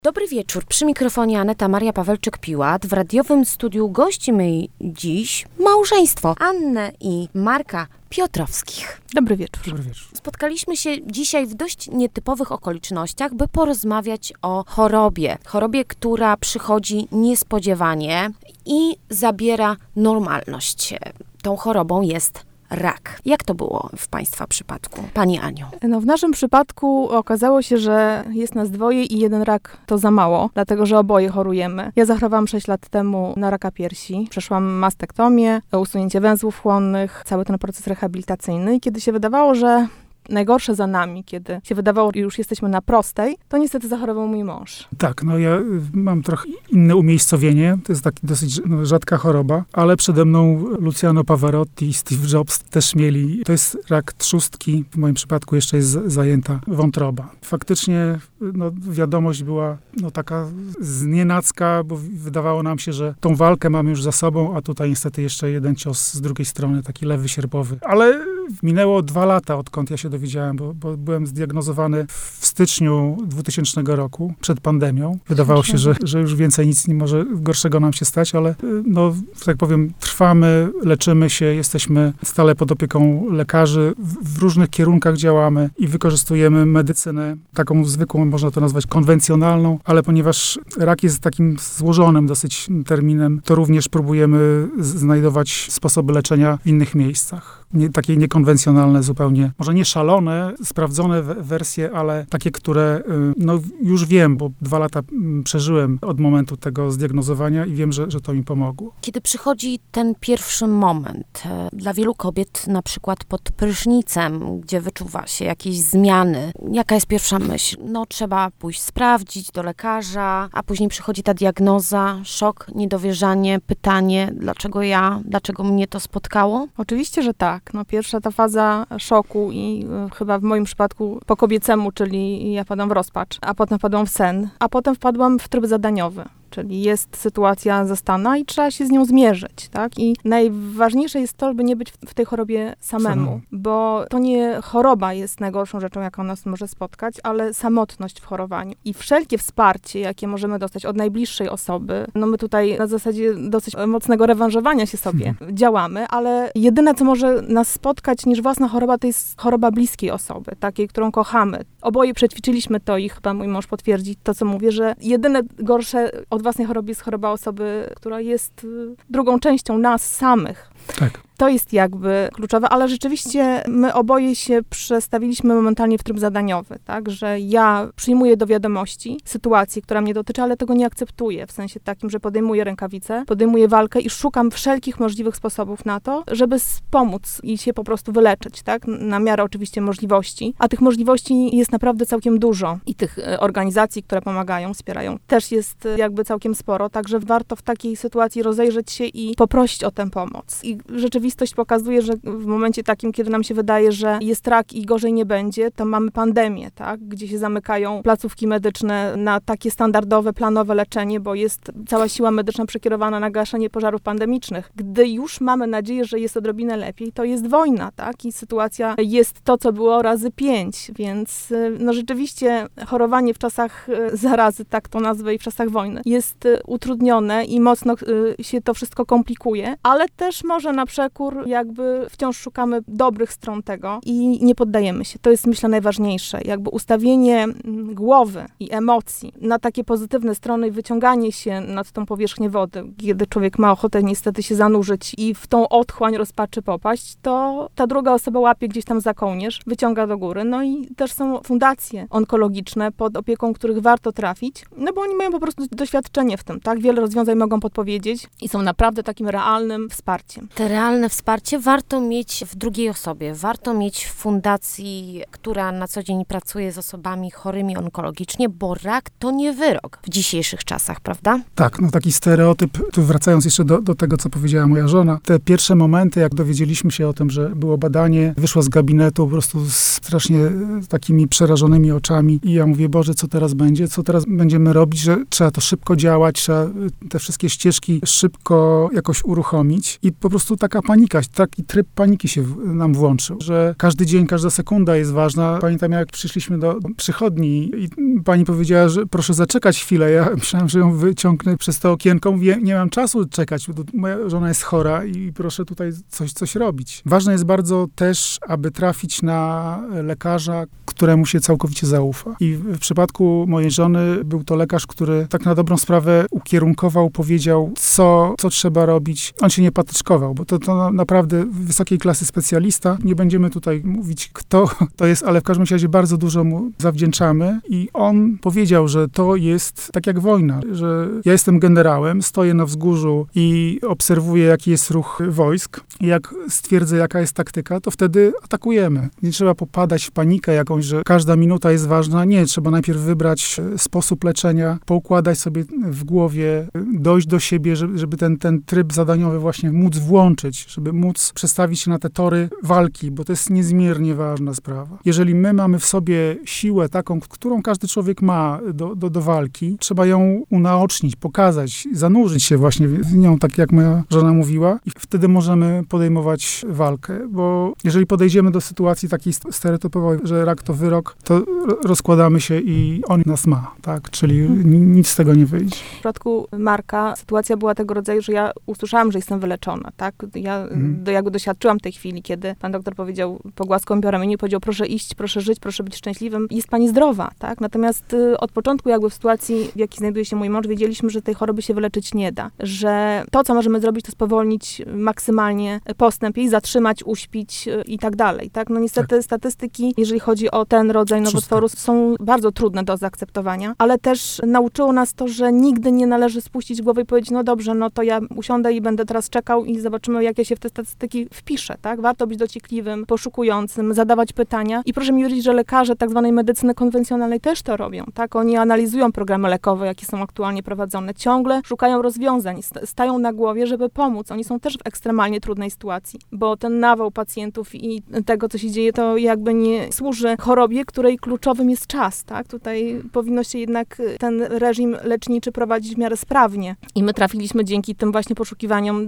Dobry wieczór. Przy mikrofonie Aneta Maria Pawelczyk-Piłat. W radiowym studiu gościmy dziś małżeństwo Annę i Marka Piotrowskich. Dobry wieczór. Dobry wieczór. Spotkaliśmy się dzisiaj w dość nietypowych okolicznościach, by porozmawiać o chorobie. Chorobie, która przychodzi niespodziewanie i zabiera normalność. Tą chorobą jest rak. Jak to było w Państwa przypadku? Pani Aniu. W naszym przypadku okazało się, że jest nas dwoje i jeden rak to za mało, dlatego że oboje chorujemy. Ja zachorowałam 6 lat temu na raka piersi. Przeszłam mastektomię, usunięcie węzłów chłonnych, cały ten proces rehabilitacyjny. I kiedy się wydawało, że najgorsze za nami, kiedy się wydawało, że już jesteśmy na prostej, to niestety zachorował mój mąż. Tak, ja mam trochę inne umiejscowienie. To jest taka dosyć rzadka choroba, ale przede mną Luciano Pavarotti i Steve Jobs też mieli. To jest rak trzustki. W moim przypadku jeszcze jest zajęta wątroba. Faktycznie wiadomość była taka znienacka, bo wydawało nam się, że tą walkę mamy już za sobą, a tutaj niestety jeszcze jeden cios z drugiej strony, taki lewy sierpowy. Ale minęło 2 lata, odkąd ja się dowiedziałem, bo byłem zdiagnozowany w styczniu 2000 roku, przed pandemią. Wydawało się, że już więcej nic nie może gorszego nam się stać, ale że tak powiem, trwamy, leczymy się, jesteśmy stale pod opieką lekarzy, w różnych kierunkach działamy i wykorzystujemy medycynę, taką zwykłą, można to nazwać konwencjonalną, ale ponieważ rak jest takim złożonym dosyć terminem, to również próbujemy znajdować sposoby leczenia w innych miejscach. Takie niekonwencjonalne zupełnie, może nie szalone, sprawdzone wersje, ale takie, które już wiem, bo 2 lata przeżyłem od momentu tego zdiagnozowania i wiem, że to mi pomogło. Kiedy przychodzi ten pierwszy moment, dla wielu kobiet na przykład pod prysznicem, gdzie wyczuwa się jakieś zmiany, jaka jest pierwsza myśl? Trzeba pójść sprawdzić do lekarza, a później przychodzi ta diagnoza, szok, niedowierzanie, pytanie, dlaczego mnie to spotkało? Oczywiście, że tak. Pierwsza ta faza szoku i chyba w moim przypadku po kobiecemu, czyli ja wpadłam w rozpacz, a potem wpadłam w sen, a potem wpadłam w tryb zadaniowy. Czyli jest sytuacja zastana i trzeba się z nią zmierzyć, tak? I najważniejsze jest to, żeby nie być w tej chorobie samemu, bo to nie choroba jest najgorszą rzeczą, jaką nas może spotkać, ale samotność w chorowaniu. I wszelkie wsparcie, jakie możemy dostać od najbliższej osoby, my tutaj na zasadzie dosyć mocnego rewanżowania się sobie działamy, ale jedyne, co może nas spotkać niż własna choroba, to jest choroba bliskiej osoby, takiej, którą kochamy. Oboje przećwiczyliśmy to i chyba mój mąż potwierdzi to, co mówię, że jedyne gorsze od własnej choroby jest choroba osoby, która jest drugą częścią nas samych. Tak. To jest jakby kluczowe, ale rzeczywiście my oboje się przestawiliśmy momentalnie w tryb zadaniowy, tak, że ja przyjmuję do wiadomości sytuację, która mnie dotyczy, ale tego nie akceptuję, w sensie takim, że podejmuję rękawice, podejmuję walkę i szukam wszelkich możliwych sposobów na to, żeby pomóc i się po prostu wyleczyć, tak, na miarę oczywiście możliwości, a tych możliwości jest naprawdę całkiem dużo i tych organizacji, które pomagają, wspierają, też jest jakby całkiem sporo, także warto w takiej sytuacji rozejrzeć się i poprosić o tę pomoc. I rzeczywistość pokazuje, że w momencie takim, kiedy nam się wydaje, że jest rak i gorzej nie będzie, to mamy pandemię, tak? Gdzie się zamykają placówki medyczne na takie standardowe, planowe leczenie, bo jest cała siła medyczna przekierowana na gaszenie pożarów pandemicznych. Gdy już mamy nadzieję, że jest odrobinę lepiej, to jest wojna, tak? I sytuacja jest to, co było razy 5, więc rzeczywiście chorowanie w czasach zarazy, tak to nazwę, i w czasach wojny jest utrudnione i mocno się to wszystko komplikuje, ale też może na przekór jakby wciąż szukamy dobrych stron tego i nie poddajemy się. To jest, myślę, najważniejsze. Jakby ustawienie głowy i emocji na takie pozytywne strony i wyciąganie się nad tą powierzchnię wody, kiedy człowiek ma ochotę niestety się zanurzyć i w tą otchłań rozpaczy popaść, to ta druga osoba łapie gdzieś tam za kołnierz, wyciąga do góry. I też są fundacje onkologiczne, pod opieką których warto trafić, bo oni mają po prostu doświadczenie w tym, tak? Wiele rozwiązań mogą podpowiedzieć i są naprawdę takim realnym wsparciem. Te realne wsparcie warto mieć w drugiej osobie. Warto mieć w fundacji, która na co dzień pracuje z osobami chorymi onkologicznie, bo rak to nie wyrok w dzisiejszych czasach, prawda? Tak, taki stereotyp, tu wracając jeszcze do tego, co powiedziała moja żona, te pierwsze momenty, jak dowiedzieliśmy się o tym, że było badanie, wyszła z gabinetu po prostu strasznie takimi przerażonymi oczami i ja mówię, Boże, co teraz będzie? Co teraz będziemy robić? Że trzeba to szybko działać, trzeba te wszystkie ścieżki szybko jakoś uruchomić i po prostu taka panika, taki tryb paniki się nam włączył, że każdy dzień, każda sekunda jest ważna. Pamiętam, jak przyszliśmy do przychodni i pani powiedziała, że proszę zaczekać chwilę. Ja myślałem, że ją wyciągnę przez to okienko. Mówię, nie mam czasu czekać, bo moja żona jest chora i proszę tutaj coś robić. Ważne jest bardzo też, aby trafić na lekarza, któremu się całkowicie zaufa. I w przypadku mojej żony był to lekarz, który tak na dobrą sprawę ukierunkował, powiedział, co trzeba robić. On się nie patyczkował, bo to naprawdę wysokiej klasy specjalista. Nie będziemy tutaj mówić, kto to jest, ale w każdym razie bardzo dużo mu zawdzięczamy. I on powiedział, że to jest tak jak wojna, że ja jestem generałem, stoję na wzgórzu i obserwuję, jaki jest ruch wojsk. I jak stwierdzę, jaka jest taktyka, to wtedy atakujemy. Nie trzeba popadać w panikę jakąś, że każda minuta jest ważna. Nie, trzeba najpierw wybrać sposób leczenia, poukładać sobie w głowie, dojść do siebie, żeby ten tryb zadaniowy właśnie móc włączyć, żeby móc przestawić się na te tory walki, bo to jest niezmiernie ważna sprawa. Jeżeli my mamy w sobie siłę taką, którą każdy człowiek ma do walki, trzeba ją unaocznić, pokazać, zanurzyć się właśnie w nią, tak jak moja żona mówiła, i wtedy możemy podejmować walkę, bo jeżeli podejdziemy do sytuacji takiej stereotypowej, że rak to wyrok, to rozkładamy się i on nas ma, tak? Czyli nic z tego nie wyjdzie. W przypadku Marka sytuacja była tego rodzaju, że ja usłyszałam, że jestem wyleczona, tak? Ja jakby doświadczyłam tej chwili, kiedy pan doktor powiedział, pogłaskał mi po ramieniu i powiedział, proszę iść, proszę żyć, proszę być szczęśliwym. Jest pani zdrowa, tak? Natomiast od początku jakby w sytuacji, w jakiej znajduje się mój mąż, wiedzieliśmy, że tej choroby się wyleczyć nie da. Że to, co możemy zrobić, to spowolnić maksymalnie postęp jej, zatrzymać, uśpić i tak dalej, tak? No niestety statystyki, jeżeli chodzi o ten rodzaj nowotworu, są bardzo trudne do zaakceptowania, ale też nauczyło nas to, że nigdy nie należy spuścić głowy i powiedzieć, no dobrze, no to ja usiądę i będę teraz czekał i zobaczymy, jak ja się w te statystyki wpiszę, tak? Warto być dociekliwym, poszukującym, zadawać pytania i proszę mi wierzyć, że lekarze tak zwanej medycyny konwencjonalnej też to robią, tak? Oni analizują programy lekowe, jakie są aktualnie prowadzone, ciągle szukają rozwiązań, stają na głowie, żeby pomóc. Oni są też w ekstremalnie trudnej sytuacji, bo ten nawał pacjentów i tego, co się dzieje, to jakby nie służy chorobie, której kluczowym jest czas, tak? Tutaj powinno się jednak ten reżim leczniczy prowadzić w miarę sprawnie. I my trafiliśmy dzięki tym właśnie poszukiwaniom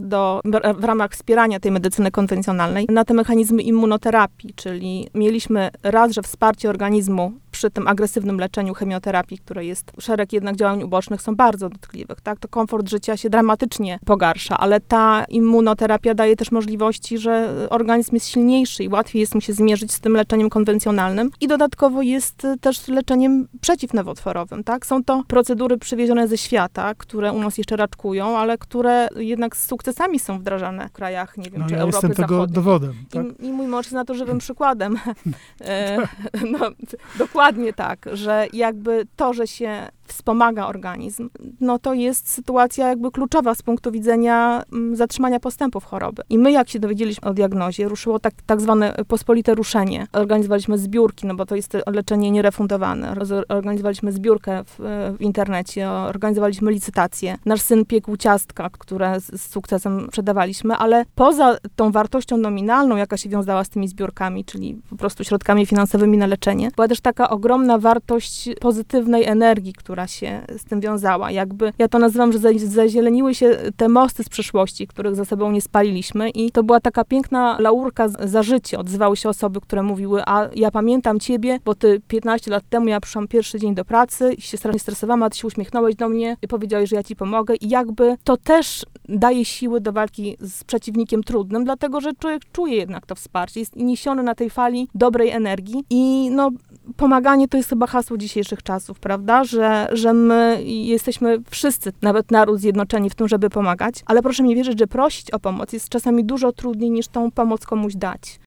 w ramach wspierania tej medycyny konwencjonalnej na te mechanizmy immunoterapii, czyli mieliśmy raz, że wsparcie organizmu przy tym agresywnym leczeniu chemioterapii, które jest szereg jednak działań ubocznych, są bardzo dotkliwych, tak? To komfort życia się dramatycznie pogarsza, ale ta immunoterapia daje też możliwości, że organizm jest silniejszy i łatwiej jest mu się zmierzyć z tym leczeniem konwencjonalnym i dodatkowo jest też leczeniem przeciwnowotworowym, tak? Są to procedury przywiezione ze świata, które u nas jeszcze raczkują, ale które jednak z sukcesami są wdrażane w krajach, nie wiem, no, czy ja Europy jestem tego Zachodniej. dowodem. Tak? I mój mąż jest na to żywym przykładem. No, dokładnie tak, że jakby to, że się wspomaga organizm, no to jest sytuacja jakby kluczowa z punktu widzenia zatrzymania postępów choroby. I my, jak się dowiedzieliśmy o diagnozie, ruszyło tak zwane pospolite ruszenie. Organizowaliśmy zbiórki, no bo to jest leczenie nierefundowane. Organizowaliśmy zbiórkę w internecie, organizowaliśmy licytację. Nasz syn piekł ciastka, które z sukcesem sprzedawaliśmy, ale poza tą wartością nominalną, jaka się wiązała z tymi zbiórkami, czyli po prostu środkami finansowymi na leczenie, była też taka ogromna wartość pozytywnej energii, która się z tym wiązała. Jakby, ja to nazywam, że zazieleniły się te mosty z przeszłości, których za sobą nie spaliliśmy i to była taka piękna laurka za życie. Odzywały się osoby, które mówiły, a ja pamiętam ciebie, bo ty 15 lat temu ja przyszłam pierwszy dzień do pracy i się strasznie stresowałam, a ty się uśmiechnąłeś do mnie i powiedziałeś, że ja ci pomogę i jakby to też daje siły do walki z przeciwnikiem trudnym, dlatego, że człowiek czuje jednak to wsparcie, jest niesiony na tej fali dobrej energii i no pomaganie to jest chyba hasło dzisiejszych czasów, prawda, że my jesteśmy wszyscy, nawet naród, zjednoczeni w tym, żeby pomagać, ale proszę mi wierzyć, że prosić o pomoc jest czasami dużo trudniej niż tą pomoc komuś dać.